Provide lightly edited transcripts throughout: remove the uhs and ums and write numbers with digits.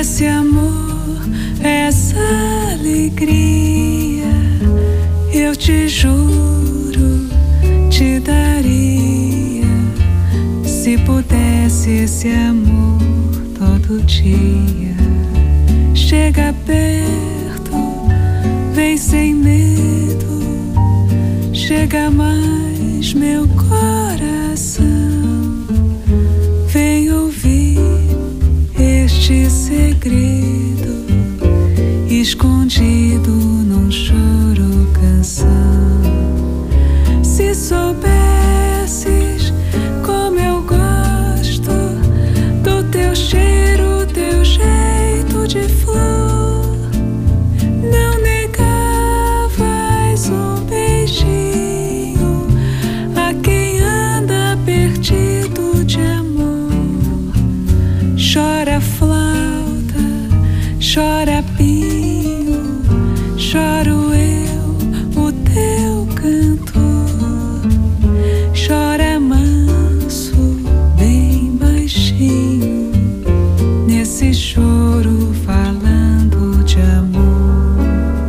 esse amor, essa alegria, eu te juro, te daria, se pudesse esse amor todo dia. Chega perto, vem sem medo, chega mais meu coração, vem ouvir este segredo escondido num choro canção. Se soubesses como eu gosto do teu cheiro, teu jeito de flor, não negavas um beijinho a quem anda perdido de amor. Chora flauta, chora pinho, choro eu, o teu cantor. Chora manso, bem baixinho, nesse choro falando de amor.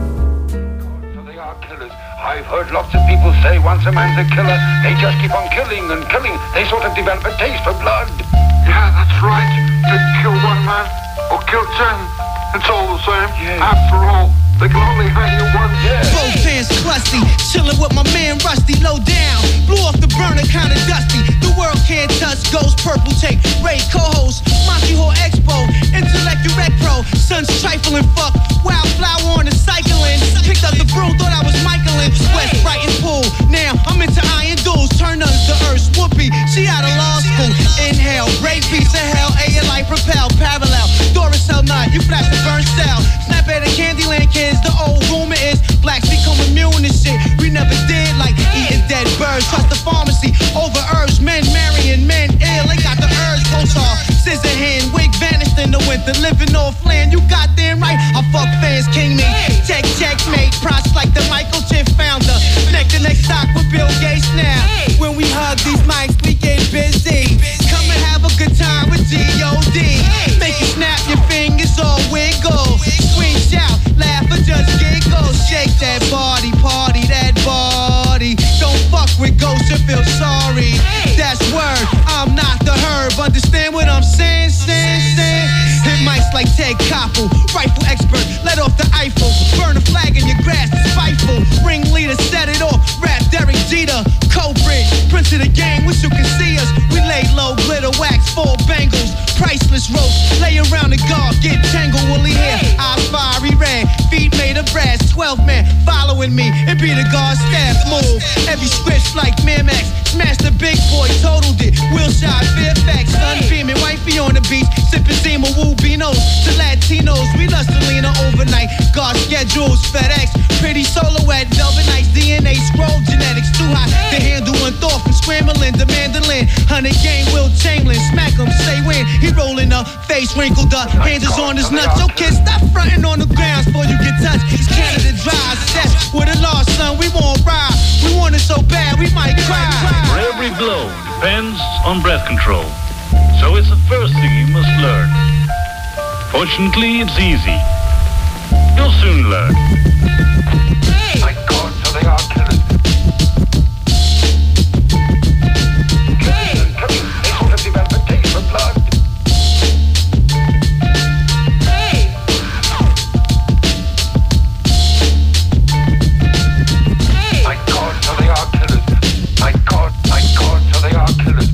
So they are killers. I've heard lots of people say once a man's a killer, they just keep on killing and killing. They sort of develop a taste for blood. Yeah, that's right. They kill one man or kill 10. It's all the same. Yeah. After all, they can only hang you once. Yeah. Both fans crusty, chillin' with my man Rusty, low down. Blew off the burner, kinda dusty. The world can't touch, ghost purple tape. Ray co-host, Monty Hall Expo, Intellect Direct Pro. Son's trifling fuck, wildflower on the cycling. Picked up the broom, thought I was Michaelin. West Brighton pool, now I'm into iron duels. Turn us to earth, Whoopi, she out of law school. Inhale, break piece of hell, A your life propel, parallel. Doris Hell Nut, you flash the burn cell. Snap at the Candyland kids, the old rumor is blacks become immune to shit. We never did like eating dead birds. Trust the pharmacy over herbs, men marrying men ill. They got the urge, pulsar, scissor hand, wig vanished in the winter. Living off land, you got damn right. I fuck fans, king me. Checkmate, props like the Michael Chip founder. Neck to neck stock with Bill Gates now. When we hug these mics, we get busy. Come and have a good time with G.O.D. Make you snap your fingers or wiggle. Scream, shout, laugh or just giggle. Shake that body, party that body. Don't fuck with ghosts and feel sorry. That's word, I'm not the herb. Understand what I'm saying? Hit mics like Ted Koppel, rifle expert, let off the Eiffel. Burn a flag in your grass, it's spiteful. Ringleader, set it off, rap Derek Jeter. Cobridge, prince of the game, wish you could see us. We lay low, glitter wax, 4 bangles. Priceless ropes, lay around the guard, get tangled, woolly hair. Eyes fiery red, feet made of brass. 12 men following me, it be the guard staff move. Every script like Miramax, smash the big boy, totaled it. Wilshire, Fairfax, sun beaming, wifey on the beach, sipping Zima, Woo Beanos. To Latinos, we lust Selena overnight. Guard schedules, FedEx, pretty silhouette, velvet nights, DNA, scroll genetics, too hot to handle one thought from scrambling, the mandolin. 100 game, Will Chamberlain, smack him, say when. He rolling up, face wrinkled up, hands is on his nuts. Yo kid, stop fronting on the ground before you get touched. It's Canada dry, set with a lost son, we won't ride. We want it so bad, we might cry. For every blow depends on breath control. So it's the first thing you must learn. Fortunately, it's easy. You'll soon learn. My God, so they are killers. Killing and killing. They sort of develop a taste for blood. My God, so they are killers. My God, so they are killers.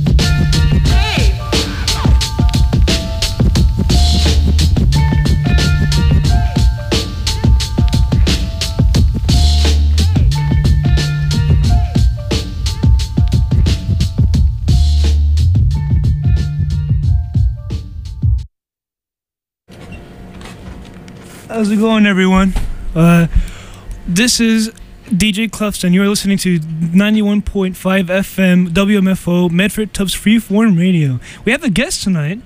How's it going, everyone? This is DJ Clufton. You're listening to 91.5 FM WMFO Medford Tubbs Freeform Radio. We have a guest tonight.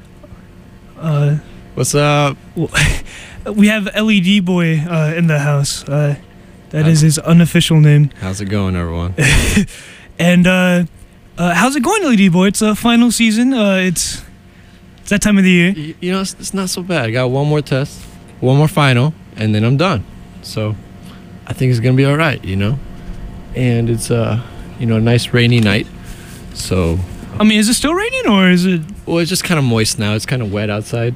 What's up? We have LED Boy in the house. That is his unofficial name. How's it going, everyone? And how's it going, LED Boy? It's a final season. It's It's that time of the year. You know, it's not so bad. I got one more test, one more final, and then I'm done. So I think it's gonna be all right, you know. And it's a nice rainy night. So I mean, is it still raining or is it? well, it's just kind of moist now. It's kind of wet outside.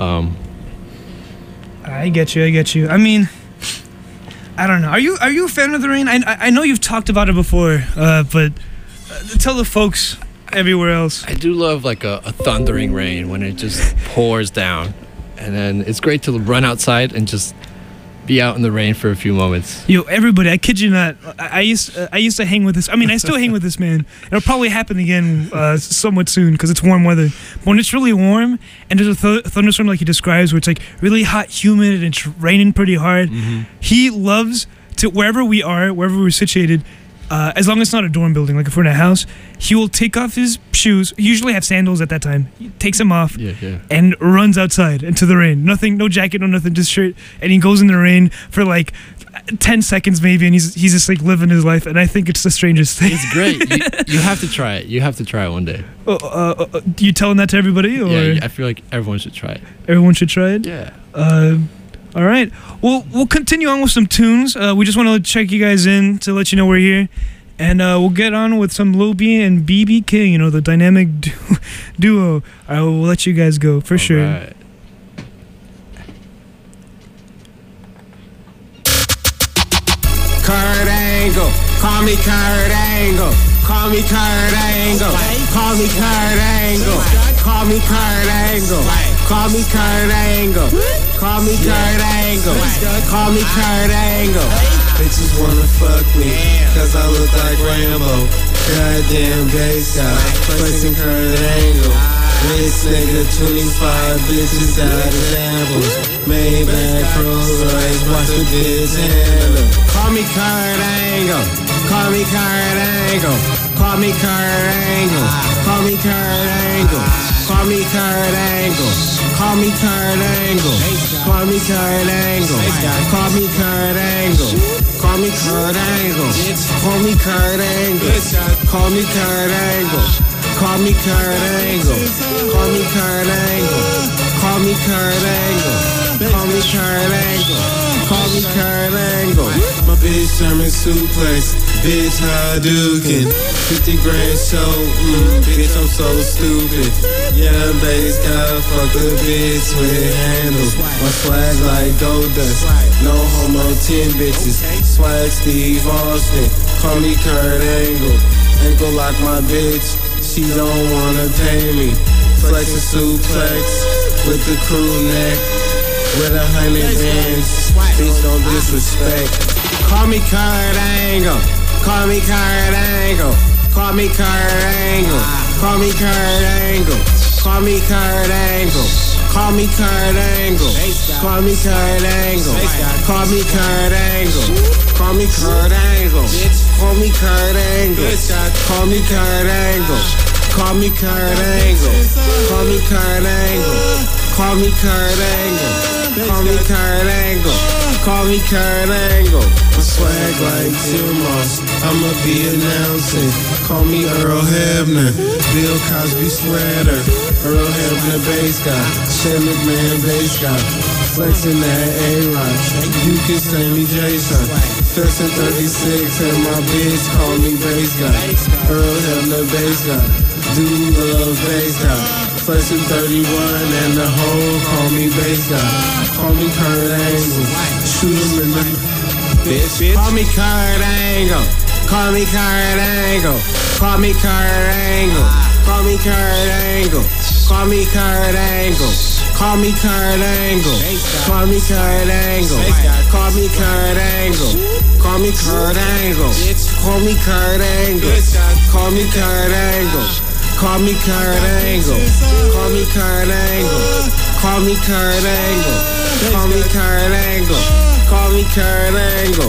I get you. I mean, I don't know. Are you a fan of the rain? I know you've talked about it before, but tell the folks everywhere else. I do love like a thundering rain when it just pours down, and then it's great to run outside and just be out in the rain for a few moments. Yo, everybody, I kid you not. I used to hang with this. I mean, I still hang with this man. It'll probably happen again somewhat soon because it's warm weather. But when it's really warm and there's a thunderstorm like he describes, where it's like really hot, humid, and it's raining pretty hard, he loves to, wherever we're situated, as long as it's not a dorm building, like if we're in a house, he will take off his shoes. He usually have sandals at that time. He takes them off and runs outside into the rain. Nothing, no jacket, no nothing, just shirt. And he goes in the rain for like 10 seconds maybe, and he's just like living his life. And I think it's the strangest thing. It's great. You have to try it. You have to try it one day. You telling that to everybody? Or? Yeah, I feel like everyone should try it. Everyone should try it? Yeah. All right. Well, we'll continue on with some tunes. We just want to check you guys in to let you know we're here. And we'll get on with some Lil B and BB King, you know, the dynamic duo. I will let you guys go, for sure. Right. Kurt Angle, call me Kurt Angle, call me Kurt Angle, call me Kurt Angle, call me Kurt Angle, call me Kurt Angle, call me Kurt Angle, call me Kurt Angle. Bitches wanna fuck me, cause I look like Rambo. Goddamn bass guy, flexing Kurt Angle. This nigga 25 bitches out of samples. Maybach, Rolls Royce, watch the bitch handle. Call me Kurt Angle, call me Kurt Angle, call me Kurt Angle, call me Kurt Angle, call me Kurt Angle, call me Kurt Angle, call me Kurt Angle, call me Kurt Angle, call me Kurt Angle, call me Kurt Angle, call me Kurt Angle. Call me Kurt Angle, call me Kurt Angle, call me Kurt Angle, call me Kurt Angle, call me Kurt Angle. My bitch German suplex, bitch Hadouken, 50 grand show, bitch I'm so stupid. Yeah, bass guy, fuck a bitch with handles. My swag like gold dust, no homo 10 bitches. Swag Steve Austin, call me Kurt Angle, ankle lock my bitch. She don't wanna pay me. Flex a suplex with the crew neck, with 100 bands. Bitch, don't disrespect. Call me Kurt Angle, call me Kurt Angle, call me Kurt Angle, call me Kurt Angle, call me Kurt Angle, call me Kurt Angle, call me Kurt Angle, call me Kurt Angle, call me Kurt Angle, call me Kurt Angle, call me Kurt Angle, call me Kurt Angle, call me Kurt Angle, call me Kurt Angle, call me Kurt Angle, call me Kurt Angle. My swag like Jim Ross, I'ma be announcing. Call me Earl Hebner, Bill Cosby sweater, Earl Hebner bass guy, Shane McMahon bass guy, flexing that A-Rock. You can say me Jason, flexing 36 and my bitch call me bass guy, Earl Hebner bass guy, do love bass guy, flexing 31 and the whole call me bass guy, call me Kurt Angle, shoot him in the bitch. Call me Kurt Angle, call me Kurt Angle, call me Kurt Angle, call me Kurt Angle, call me Kurt Angle, call me Kurt Angle, call me Kurt Angle, call me Kurt Angle, call me Kurt Angle, call me Kurt Angle, call me Kurt Angle, call me Kurt Angle, call me Kurt Angle, call me Kurt Angle, call me Kurt Angle, call me Kurt Angle.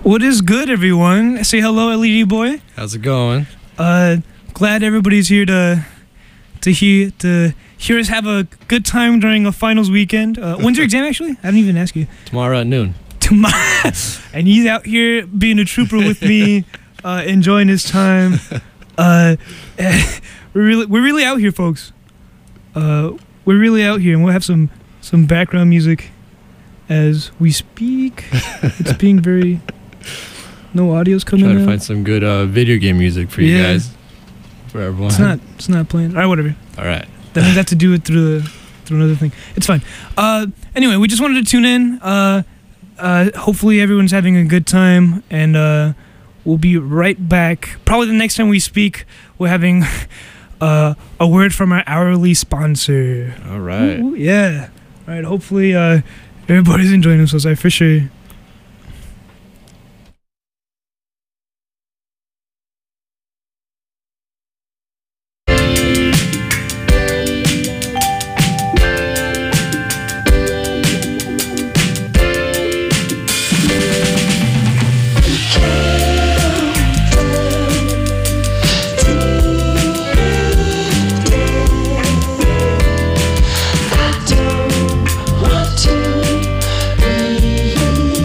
What is good, everyone? Say hello, LED boy. How's it going? Glad everybody's here to hear us have a good time during a finals weekend. When's your exam, actually? I didn't even ask you. Tomorrow at noon. Tomorrow. And he's out here being a trooper with me, enjoying his time. We're really out here, folks. We're really out here, and we'll have some background music as we speak. It's being very... No audio's coming out. Trying to find some good video game music for you guys. For everyone. It's not playing. All right, whatever. All right. Then we have to do it through another thing. It's fine. Anyway, we just wanted to tune in. Hopefully everyone's having a good time, and we'll be right back. Probably the next time we speak, we're having a word from our hourly sponsor. All right. Ooh, yeah. All right. Hopefully everybody's enjoying themselves. I for sure. I don't want to be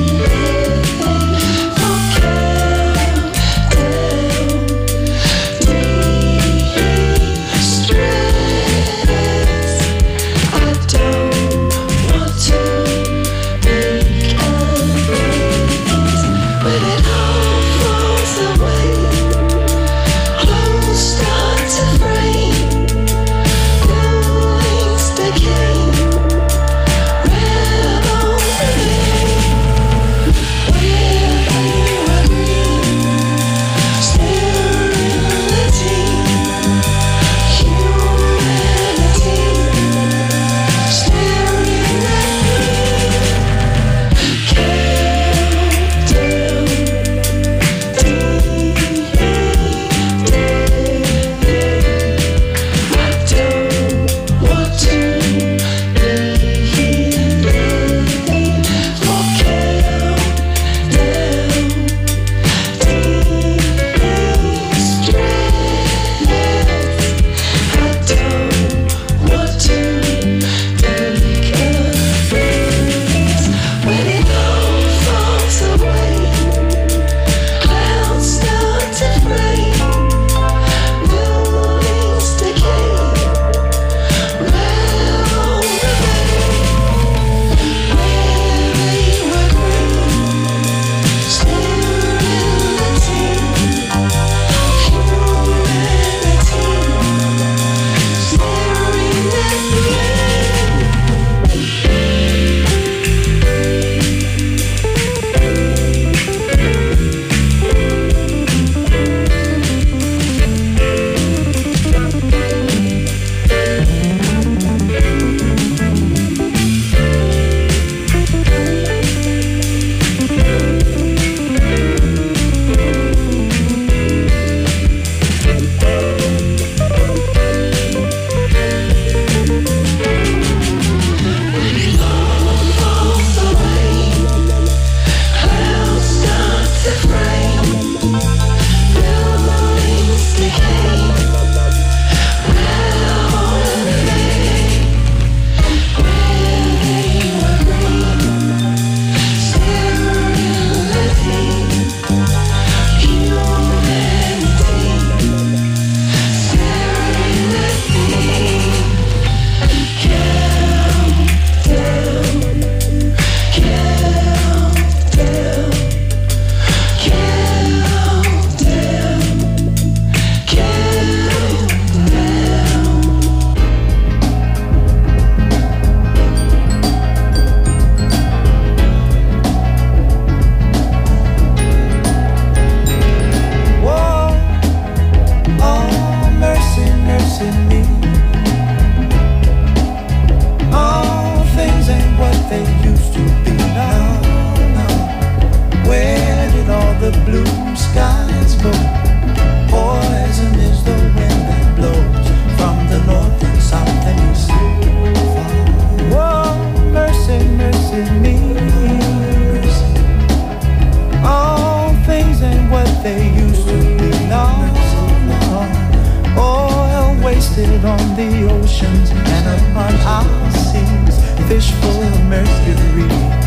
wasted on the oceans and upon our seas, fish full of mercury.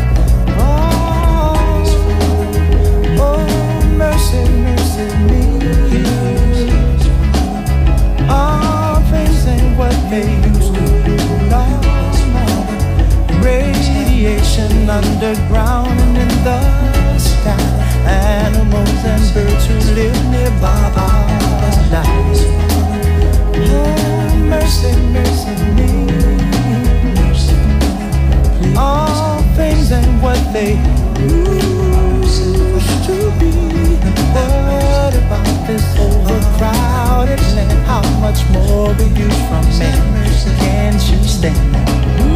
Oh, mercy, mercy me. All things ain't what they used to be. No, no. Radiation underground and in the sky. Animals and birds who live nearby are dying. Oh, mercy, mercy me. All things ain't what they used to be. What about this overcrowded land? How much more will you from me? Can't you stand that?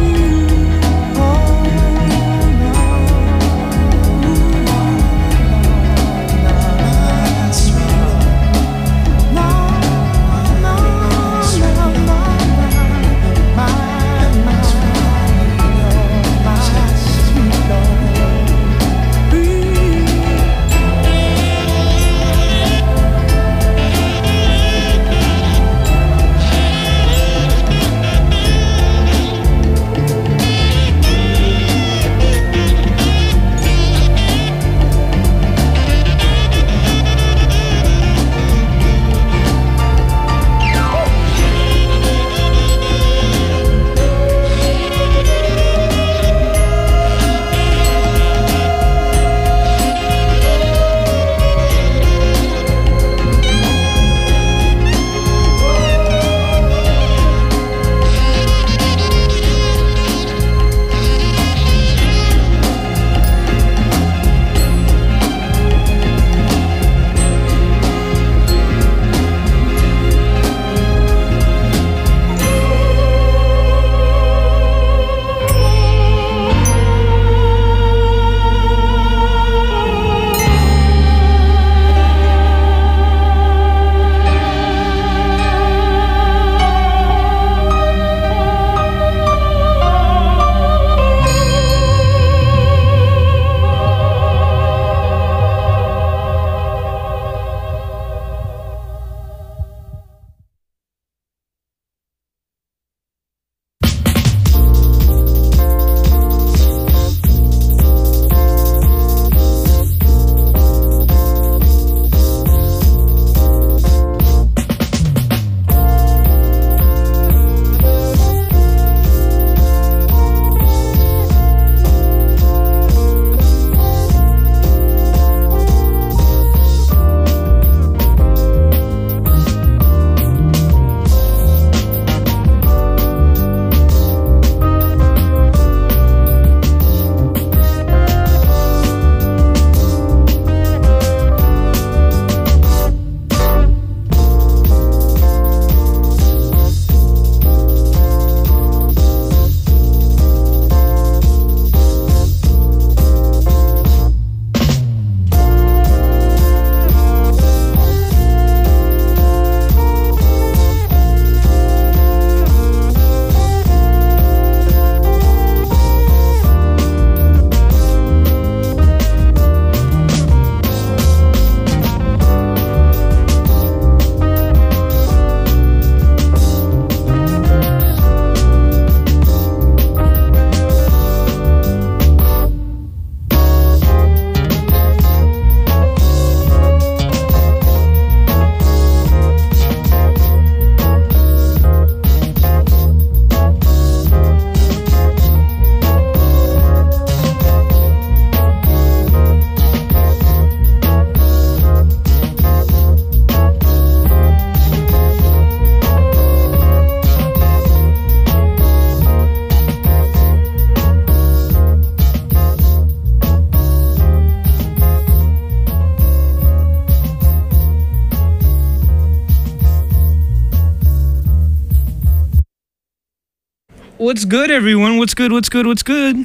What's good, everyone? What's good? What's good? What's good?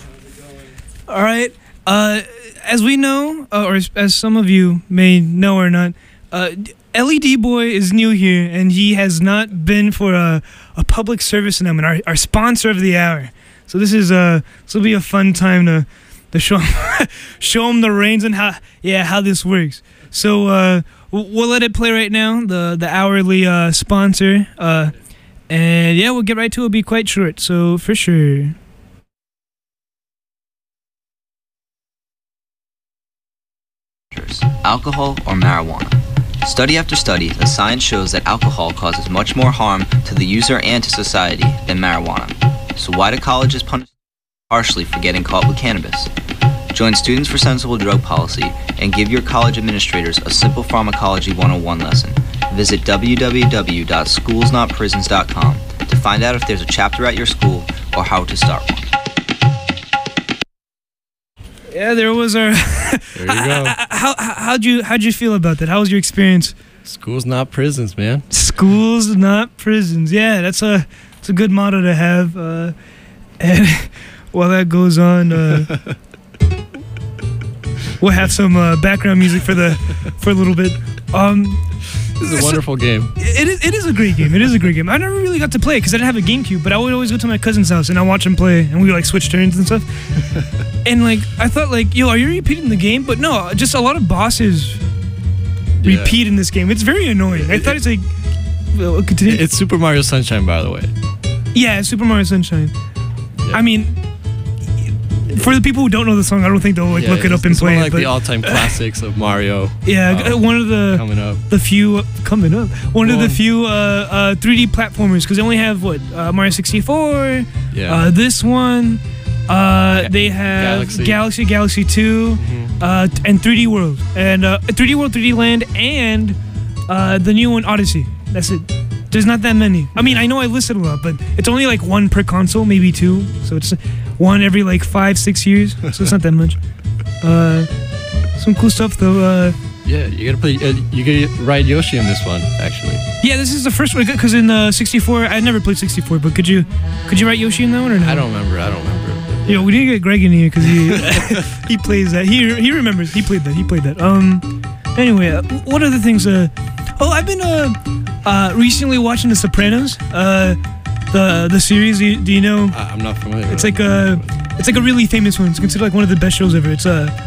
All right. As we know, or as some of you may know or not, LED Boy is new here, and he has not been for a public service announcement, our sponsor of the hour. So this will be a fun time to show him, show him the reins and how this works. So we'll let it play right now. The hourly sponsor. And yeah, we'll get right to it. It'll be quite short, so for sure. Alcohol or marijuana? Study after study, the science shows that alcohol causes much more harm to the user and to society than marijuana. So why do colleges punish harshly for getting caught with cannabis? Join Students for Sensible Drug Policy and give your college administrators a simple pharmacology 101 lesson. Visit www.schoolsnotprisons.com to find out if there's a chapter at your school or how to start one. Yeah, there was our. There you go. How'd you feel about that? How was your experience? Schools not prisons, man. Schools not prisons. Yeah, that's a good motto to have. And while that goes on, we'll have some background music for a little bit. This is a wonderful game. It is a great game. It is a great game. I never really got to play it because I didn't have a GameCube, but I would always go to my cousin's house and I watch him play, and we like switch turns and stuff. And like I thought, like, yo, are you repeating the game? But no, just a lot of bosses repeat in this game. It's very annoying. I thought it's like, well, continue. It's Super Mario Sunshine, by the way. Yeah, it's Super Mario Sunshine. Yeah. I mean, for the people who don't know the song, I don't think they'll like look it up and play it. It's one of the all-time classics of Mario. Yeah, one of the coming up. The few coming up. One of the few 3D platformers, because they only have Mario 64. Yeah. This one. They have Galaxy 2, and 3D World, and 3D World, 3D Land, and the new one, Odyssey. That's it. There's not that many. I mean, I know I listed a lot, but it's only like one per console, maybe two. So it's one every like 5-6 years. So it's not that much. Some cool stuff though. Yeah, you gotta play. You gotta ride Yoshi in this one, actually. Yeah, this is the first one because in 64, I never played 64. But could you ride Yoshi in that one or no? I don't remember. Yeah, we need to get Greg in here because he plays that. He remembers. He played that. Anyway, what other things? I've been recently watching The Sopranos. The series. Do you know? I'm not familiar. It's like a really famous one. It's considered like one of the best shows ever. It's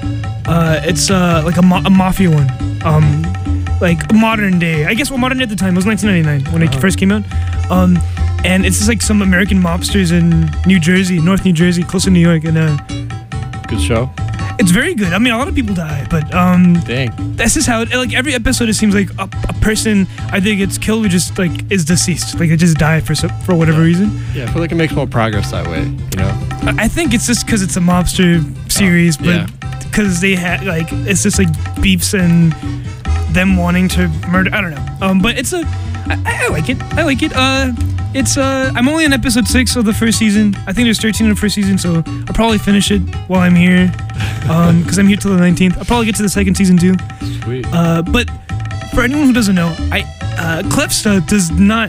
like a mafia one. Like modern day. I guess modern day at the time. It was 1999 when it first came out. And it's just like some American mobsters in New Jersey, North New Jersey, close to New York, and good show. It's very good. I mean, a lot of people die, but dang, that's just how it. Like every episode, it seems like a person either gets killed or just like is deceased. Like they just died for whatever reason. Yeah, I feel like it makes more progress that way. You know. I think it's just because it's a mobster series, but because they had like it's just like beefs and them wanting to murder. I don't know. But it's I like it. I like it. It's I'm only on episode 6 of the first season. I think there's 13 in the first season, so I'll probably finish it while I'm here. Because I'm here till the 19th. I'll probably get to the second season too. Sweet. But for anyone who doesn't know, Clefsta does not,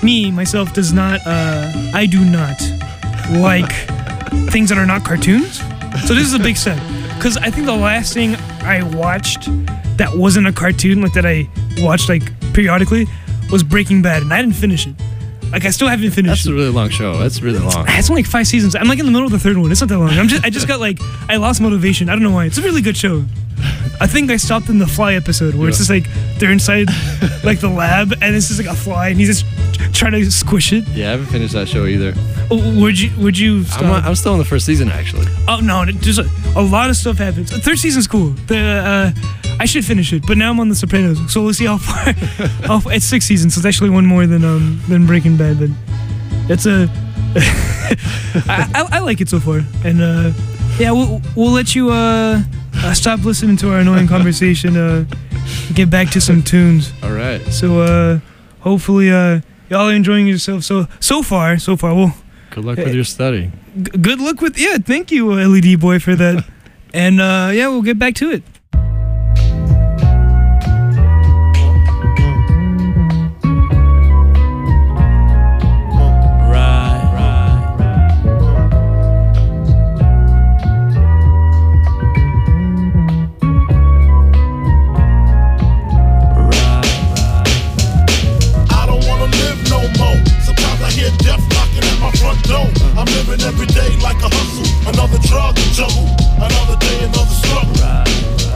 I do not like things that are not cartoons. So this is a big set. Because I think the last thing I watched that wasn't a cartoon, like that I watched like periodically, was Breaking Bad, and I didn't finish it. Like I still haven't finished. That's a really long show. That's really long. It's only like 5 seasons. I'm like in the middle of the 3rd one. It's not that long. I just got like I lost motivation. I don't know why. It's a really good show. I think I stopped in the Fly episode where it's just like they're inside like the lab and it's just like a fly and he's just trying to squish it. Yeah, I haven't finished that show either. Would you stop? I'm still in the first season actually. Oh no, just a lot of stuff happens. The 3rd season's cool. I should finish it, but now I'm on The Sopranos, so we'll see how far. It's 6 seasons, so it's actually one more than Breaking Bad. But it's I like it so far, and yeah, we'll let you stop listening to our annoying conversation. Get back to some tunes. All right. So hopefully y'all are enjoying yourself. So far. Well, good luck with your study. Good luck with Thank you, LED boy, for that. And yeah, we'll get back to it. I'm living every day like a hustle. Another drug jungle. Another day, another struggle.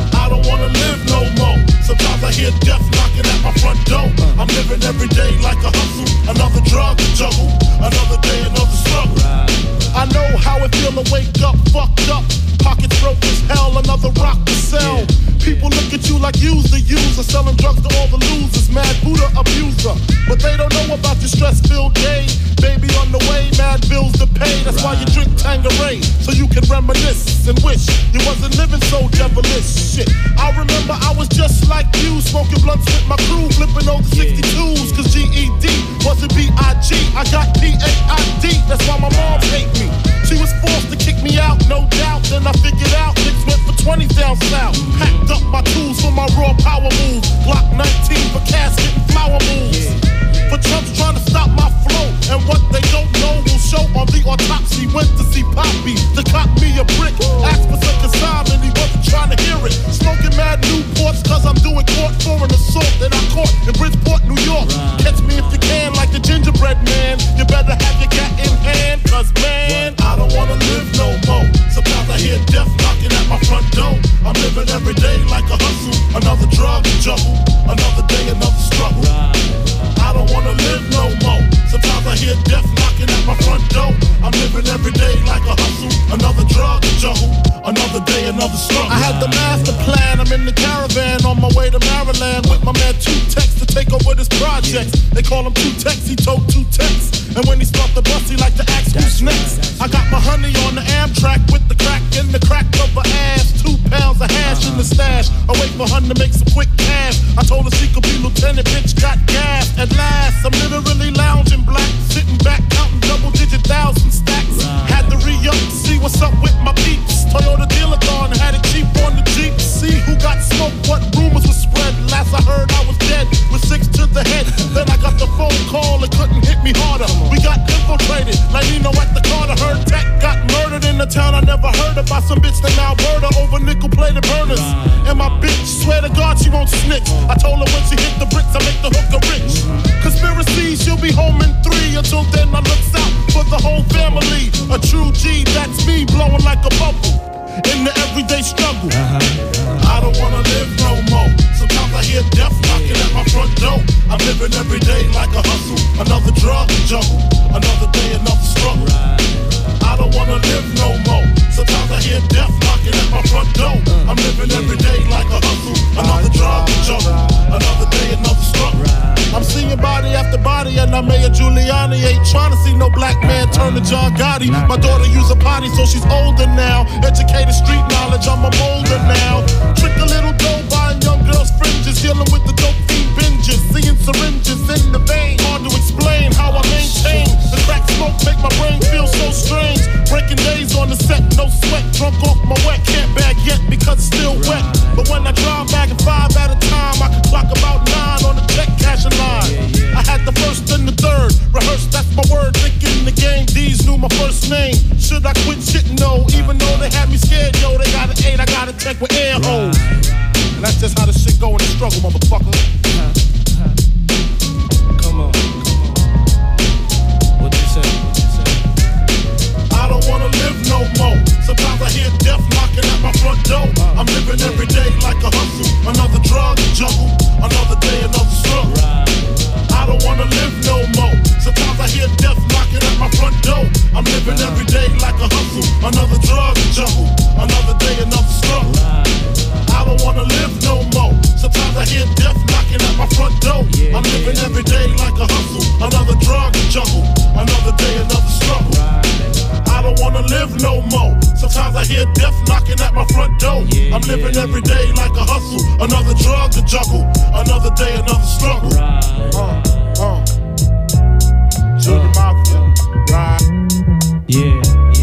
I'll wake up, fucked up. Pockets broke as hell, another rock to sell. People look at you like you's the user, selling drugs to all the losers, mad Buddha abuser. But they don't know about your stress-filled day. Baby on the way, mad bills to pay. That's why you drink Tanqueray, so you can reminisce and wish you wasn't living so devilish. Shit, I remember I was just like you, smoking blunts with my crew, flipping over 62s, cause GED wasn't B-I-G. I got P-A-I-D, that's why my mom hate me. She was forced to kick me out, no doubt. Then I figured out niggas went for 20 down south. Packed up my tools for my raw power move. Glock 19 for casket and flower moves. For Trump's trying to stop my flow. And what they don't know will show on the autopsy. Went to see Poppy to cop me a brick. Asked for some consignment, he wasn't trying to hear it. Smoking mad Newports cause I'm doing court for an assault that I caught in Bridgeport, New York. Catch me if you can like the gingerbread man. You better have your cat in hand, cause man, I don't wanna live no more. Sometimes I hear death knocking at my front door. I'm living every day like a hustle. Another drug juggle, another day, another struggle. I don't wanna live no more. Sometimes I hear death knocking at my front door. I'm living every day like a hustle. Another drug juggle, another day, another struggle. I had the master plan. I'm in the caravan on my way to Maryland with my man 2Tex to take over this project. They call him 2Tex, he told 2Tex. And when he stopped the bus, he like to ask who's next. I got my honey on the Amtrak with the crack in the crack of her ass. 2 pounds of hash in the stash. I wait for her to make some quick cash. I told her she could be lieutenant, bitch got gas. At last, I'm literally lounging black, sitting back, counting double-digit thousand stacks. Had to re-up to see what's up with my peeps. Toyota dealer gone, had it cheap on the Jeep. See who got smoked, what rumors were spread. Last I heard I was dead, with 6 to the head. Then I got the phone call, it couldn't hit me harder. We got infiltrated, like Nino at the Carter. Heard Tech got murdered in the town I never heard about. Some bitch named Alberta over nickel-plated burners. And my bitch, swear to God she won't snitch. I told her when she hit the bricks, I make the hooker rich. Conspiracy, she'll be home in 3. Until then, I looks out for the whole family. A true G, that's me, blowing like a bubble in the everyday struggle. I don't wanna live no more. Sometimes I hear death knocking at my front door. I'm living every day like a hustle. Another drug juggle, another day, another struggle. I don't wanna live no more. Sometimes I hear death knocking at my front door. I'm living every day like a hustle. Another drug juggle, another day, another struggle. I'm seeing body after body, and I'm Mayor Giuliani. Ain't trying to see no black man turn to John Gotti. My daughter use a potty, so she's older now. Educated street knowledge, I'm a molder now. Trick a little dough, buying young girls' fringes. Dealing with the dope fiend binges. Seeing syringes in the vein. Hard to explain how I maintain. The crack smoke make my brain feel so strange. Breaking days on the set, no sweat. Drunk off my wet, can't bag yet because it's still wet. But when I drive back at 5 at a time, I can clock about 9 on the check cashing line. I had the first and the third. Rehearsed, that's my word. Thinking the game, D's knew my first name. Should I quit shit? No. Even though they had me scared, yo, they got an 8, I got a check with air holes. And that's just how the shit go in the struggle, motherfucker. Come on. What you say? I don't wanna live no more. Sometimes I hear death knocking at my front door. I'm living every day like a hustle. Another drug juggle, another day, another struggle. I don't wanna live no more. Sometimes I hear death knocking at my front door. I'm living every day like a hustle. Another drug juggle, another day, another struggle. I don't wanna live no more. Sometimes I hear death knocking at my front door. I'm living every day like a hustle. Another drug juggle, another day, another struggle. I don't wanna live no more. Sometimes I hear death knocking at my front door. I'm living every day like a hustle. Another drug to juggle, another day, another struggle. Junior Mafia, right? Yeah.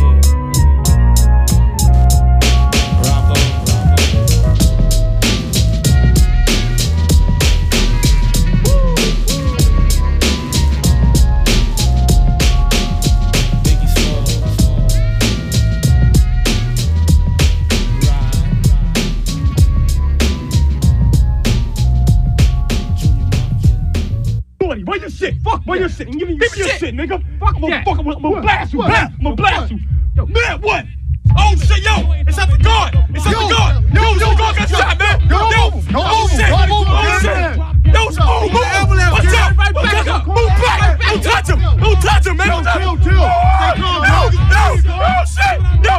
Where your shit? Fuck where your shit? Give me your shit, nigga. Fuck that. I'm gonna blast you. I'm gonna blast you. Yo, man, what? Oh shit, yo! It's at the guard! It's at the guard! Yo, the guard got shot, man! Yo! Oh shit! Oh shit! Yo, move! Watch out! Move back! Don't touch him! Don't touch him, man! Don't touch him! Yo! Oh shit! Yo!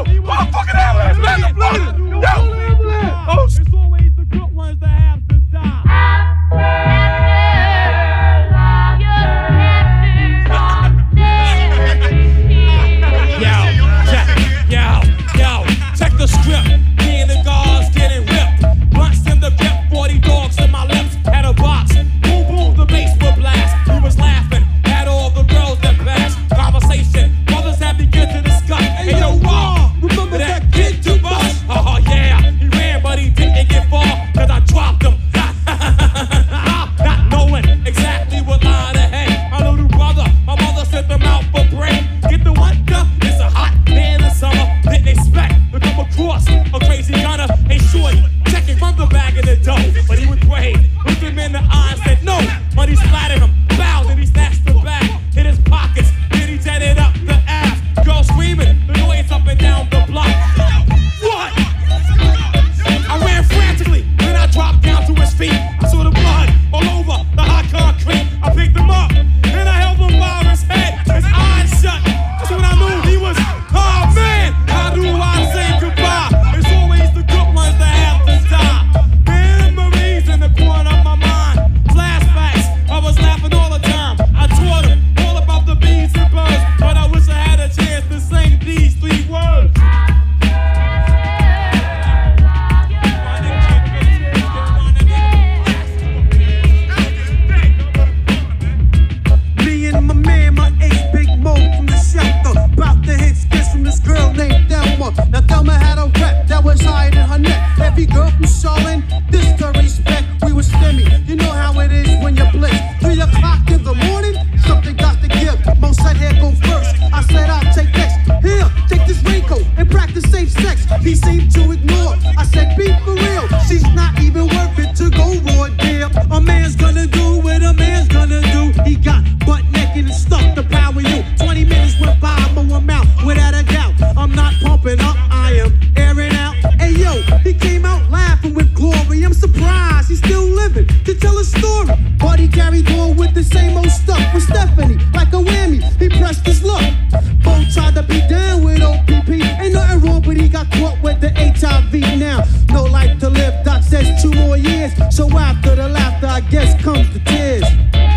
baby girl from Charlotte. This to respect, we was stimmy. You know how it is when you blitz. 3 o'clock in the morning, something got to give. Mo said, here go first. I said, I'll take next. Here, take this raincoat and practice safe sex. He seemed to ignore. I said, be for real. She's not even worth it to go raw deal. A man's gonna do what a man's gonna do. He got butt naked and stuck to power you. 20 minutes went by, I'm out without a doubt. I'm not pumping up, I am airing out. Hey yo, he came out laughing with glory. I'm surprised he's still living to tell a story. But he carried on with the same old stuff with Stephanie, like a whammy. He pressed his luck. Both tried to be down with OPP. Ain't nothing wrong, but he got caught with the HIV now. No life to live, Doc says 2 more years. So after the laughter, I guess comes the tears.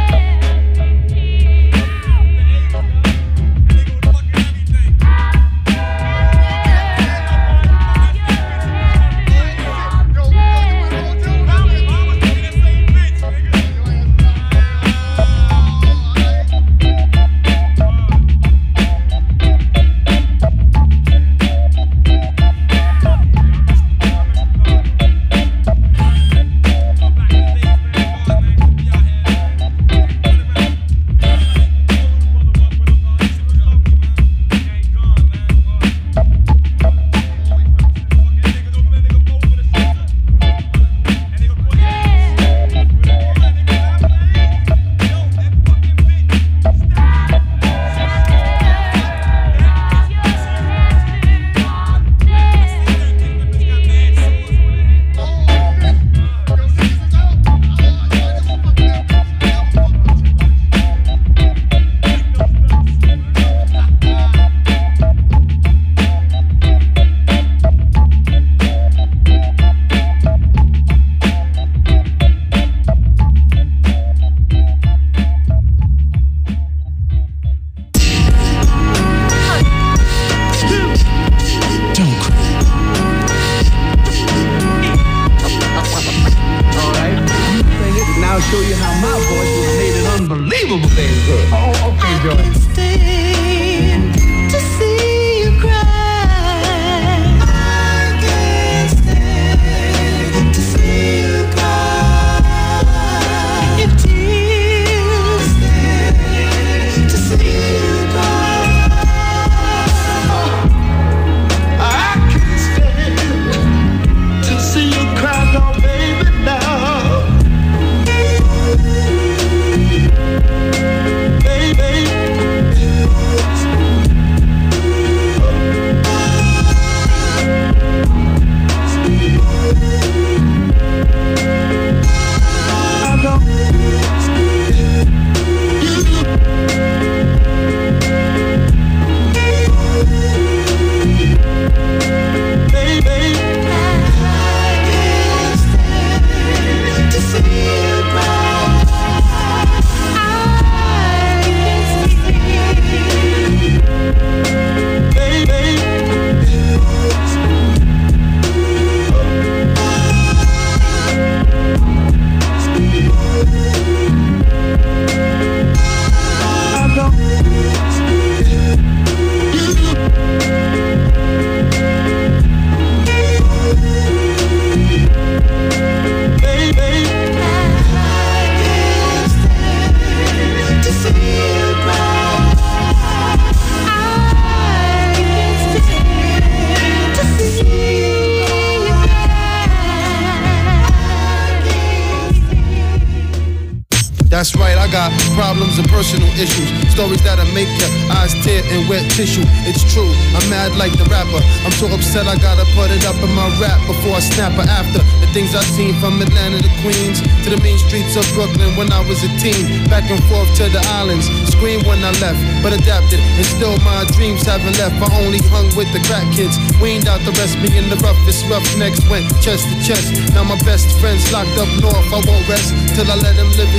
That's right, I got problems and personal issues. Stories that'll make your eyes tear and wet tissue. It's true, I'm mad like the rapper. I'm so upset I gotta put it up in my rap before I snap her after the things I've seen from Atlanta to Queens to the mean streets of Brooklyn when I was a teen. Back and forth to the islands, screamed when I left, but adapted. And still my dreams haven't left. I only hung with the crack kids, weaned out the rest. Me in the roughest roughnecks went chest to chest. Now my best friend's locked up north, I won't rest till I let him live his dream through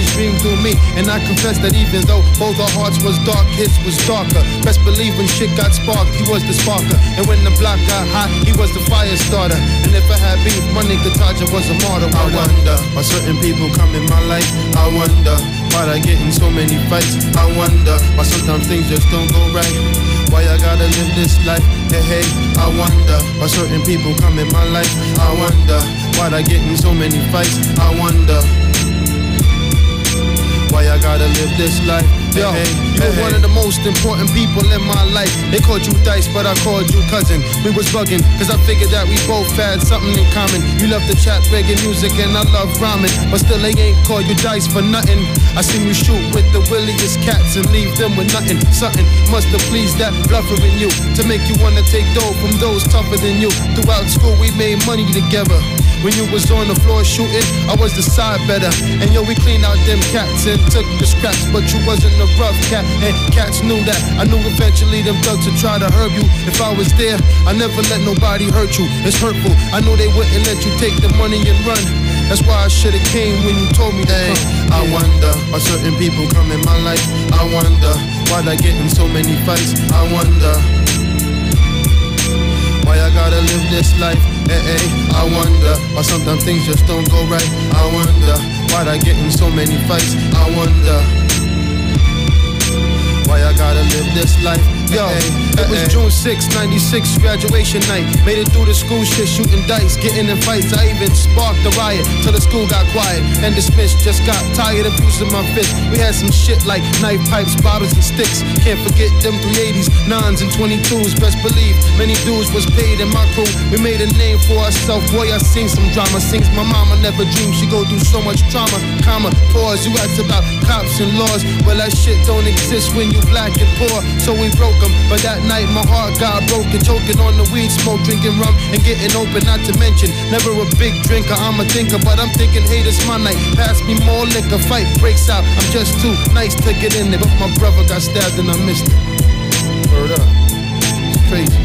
to me. And I confess that even though both our hearts was dark, his was darker. Best believe when shit got sparked, he was the sparker. And when the block got hot, he was the fire starter. And if I had beef, my nigga Taja was a martyr. I wonder why certain people come in my life. I wonder why I get in so many fights. I wonder why sometimes things just don't go right. Why I gotta live this life? Hey, hey, I wonder why certain people come in my life. I wonder why I get in so many fights. I wonder why I gotta live this life. Yo, you were one of the most important people in my life. They called you Dice, but I called you cousin. We was bugging, cause I figured that we both had something in common. You love to chat reggae music and I love rhyming, but still they ain't call you Dice for nothing. I seen you shoot with the williest cats and leave them with nothing. Something must have pleased that bluffer in you to make you wanna take dough from those tougher than you. Throughout school we made money together. When you was on the floor shooting, I was the side better. And yo, we cleaned out them cats and took the scraps, but you wasn't a rough cat, and cats knew that. I knew eventually them thugs would try to hurt you. If I was there, I never let nobody hurt you. It's hurtful, I know they wouldn't let you take the money and run. That's why I should've came when you told me to come. I wonder why certain people come in my life. I wonder why I get in so many fights. I wonder why I gotta live this life. Hey, hey, I wonder why sometimes things just don't go right. I wonder why I get in so many fights. I wonder why I gotta live this life. Yo, it was June 6, 96, graduation night. Made it through the school shit, shooting dice, getting in fights. I even sparked a riot till the school got quiet and dismissed. Just got tired of using my fist. We had some shit like knife pipes, bottles and sticks. Can't forget them 380s, 9s and 22s. Best believe many dudes was paid in my crew. We made a name for ourselves. Boy, I seen some drama. Sings my mama never dreamed she go through so much trauma. Comma, pause. You asked about cops and laws. Well, that shit don't exist when you black and poor. So we broke them, but that night my heart got broken. Choking on the weed smoke, drinking rum and getting open. Not to mention, never a big drinker, I'm a thinker, but I'm thinking, hey, this my night. Pass me more liquor, fight breaks out. I'm just too nice to get in there, but my brother got stabbed and I missed it. Word up, it's crazy.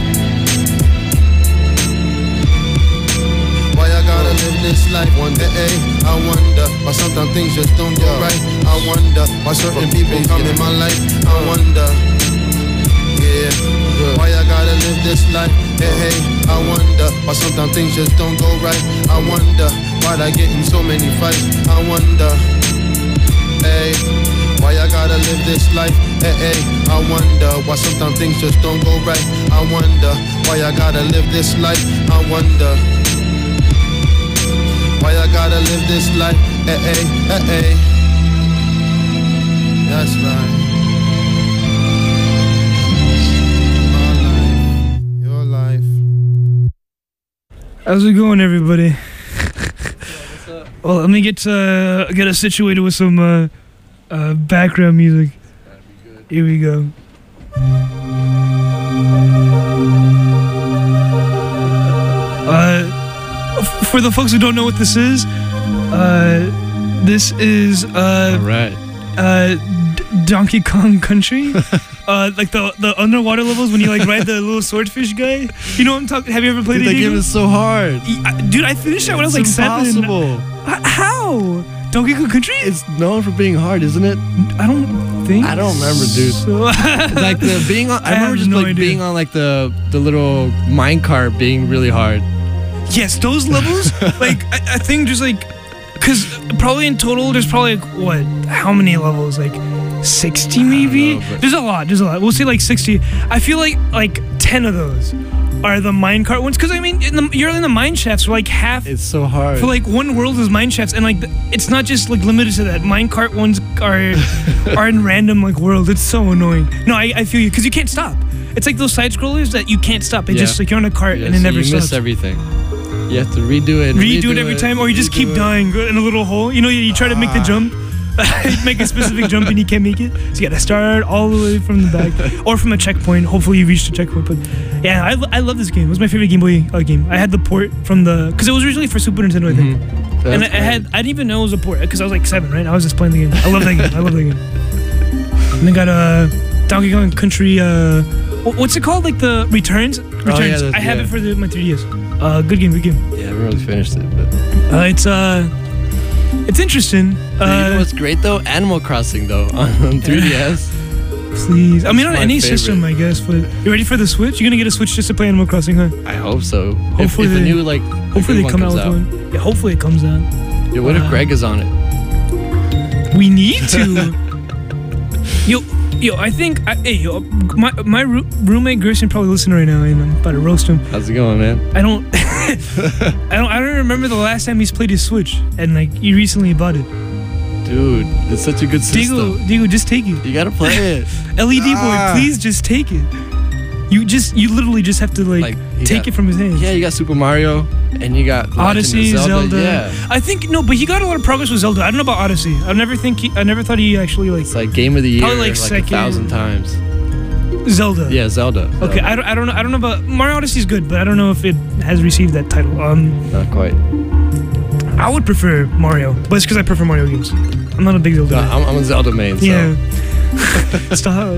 Why I gotta live this life? Wonder, hey, I wonder why sometimes things just don't go right. I wonder why certain people come in my life. I wonder, yeah, why I gotta live this life? Hey, hey, I wonder why sometimes things just don't go right. I wonder why I get in so many fights. I wonder, hey, why I gotta live this life? Hey, hey, I wonder why sometimes things just don't go right. I wonder why I gotta live this life. I wonder why I gotta live this life. Hey, hey, hey, hey. That's right. How's it going, everybody? What's up? Well, let me get us situated with some background music. Here we go. For the folks who don't know what this is right. Donkey Kong Country. Like the underwater levels when you like ride the little swordfish guy. You know what I'm talking? Have you ever played it? That game is so hard. Dude, I finished that when I was like impossible. 7. How? Donkey Kong Country? It's known for being hard, isn't it? I don't think. I don't remember, dude. So. Like the being on. I remember just no like idea. Being on like the little minecart being really hard. Yes, those levels. Like I think just like, cause probably in total there's probably like, what? How many levels? Like 60 maybe. There's a lot. We'll say like 60. I feel like 10 of those are the minecart ones, because I mean you're in the mine shafts for like half. It's so hard for like one world is mine shafts, and like it's not just like limited to that. Minecart ones are in random like worlds. It's so annoying. No, I feel you, because you can't stop. It's like those side scrollers that you can't stop. It just like you're on a cart and it never you stops. You miss everything. You have to redo it. Redo it every time, or you just keep dying in a little hole. You know, you try to make the jump. Make a specific jump and you can't make it, so you gotta start all the way from the back or from a checkpoint. Hopefully you reached a checkpoint. But yeah, I love this game. It was my favorite Game Boy game. I had the port from because it was originally for Super Nintendo, I think. And I didn't even know it was a port because I was like 7, right? I was just playing the game. I love that game. And then got Donkey Kong Country. What's it called? Like the Returns. Oh, yeah, I have it for my 3DS. Good game. Yeah, I haven't really finished it, but it's It's interesting. You know what's great though? Animal Crossing though on 3DS. Please. I mean, on my any favorite. system, I guess. But you ready for the Switch? You're gonna get a Switch just to play Animal Crossing, huh? I hope so. Hopefully if they- a new like Hopefully good they come out comes with one. Yeah, hopefully it comes out. Yeah, what if Greg is on it? We need to. Yo, I think my roommate Gerson probably listening right now, and I'm about to roast him. How's it going, man? I don't remember the last time he's played his Switch, and like he recently bought it. Dude, it's such a good system. Diego, just take it. You gotta play it. LED boy, please just take it. You literally just have to like you take got- it from his hands. Yeah, you got Super Mario, and you got Legend of Odyssey, Zelda. Yeah, I think no, but he got a lot of progress with Zelda. I don't know about Odyssey. I never thought he actually like. it's like game of the year, Probably, like, like second- 1,000 times. Zelda. Yeah, Zelda. Okay, I don't know about Mario Odyssey's good, but I don't know if it has received that title. Not quite. I would prefer Mario, but it's because I prefer Mario games. I'm not a big Zelda. No, fan. I'm a Zelda main. So. Yeah. Stop.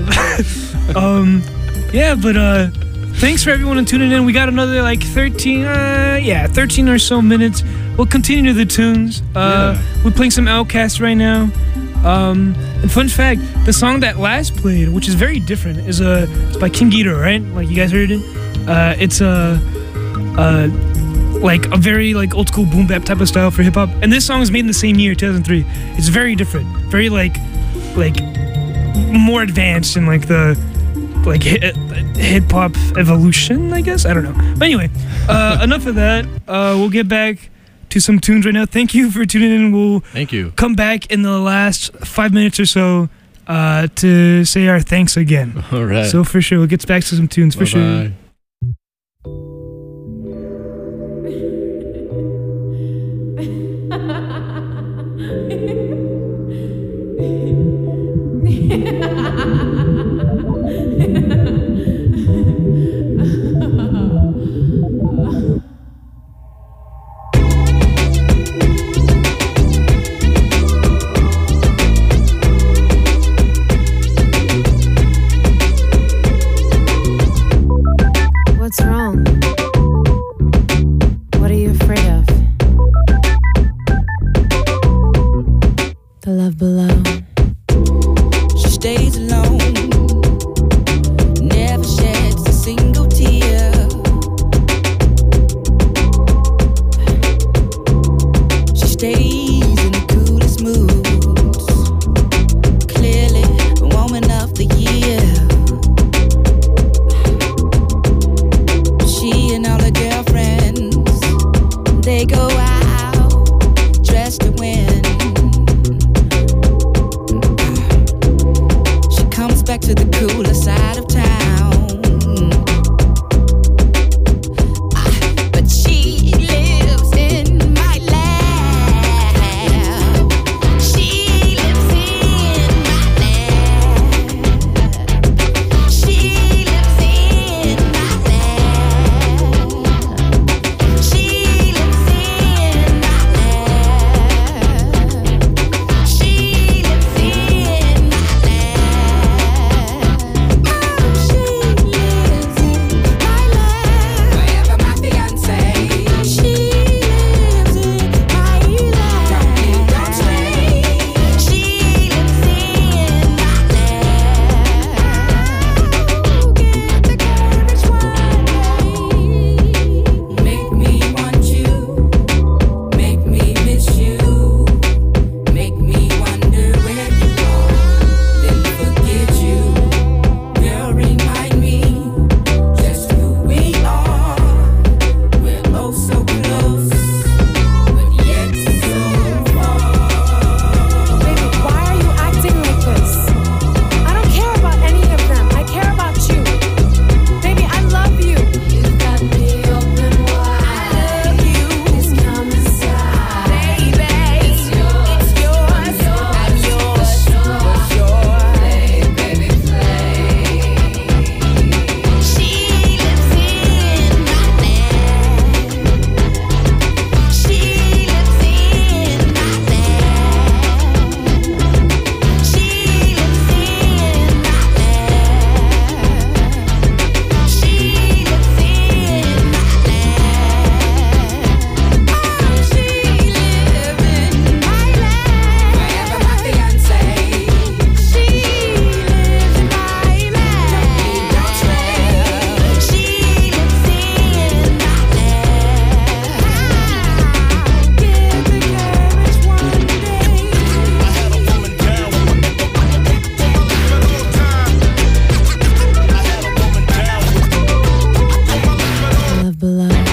Yeah, but thanks for everyone tuning in. We got another like 13 or so minutes. We'll continue the tunes. We're playing some Outkast right now. And fun fact, the song that last played, which is very different, is it's by King Ghidorah, right? Like you guys heard it. It's like a very like old school boom bap type of style for hip hop. And this song was made in the same year, 2003. It's very different, very like more advanced in like the like hip hop evolution, I guess. I don't know. But anyway, enough of that. We'll get back to some tunes right now. Thank you for tuning in. We'll Thank you. come back in the last 5 minutes or so to say our thanks again. All right. So for sure, we'll get back to some tunes for sure. Bye-bye. love.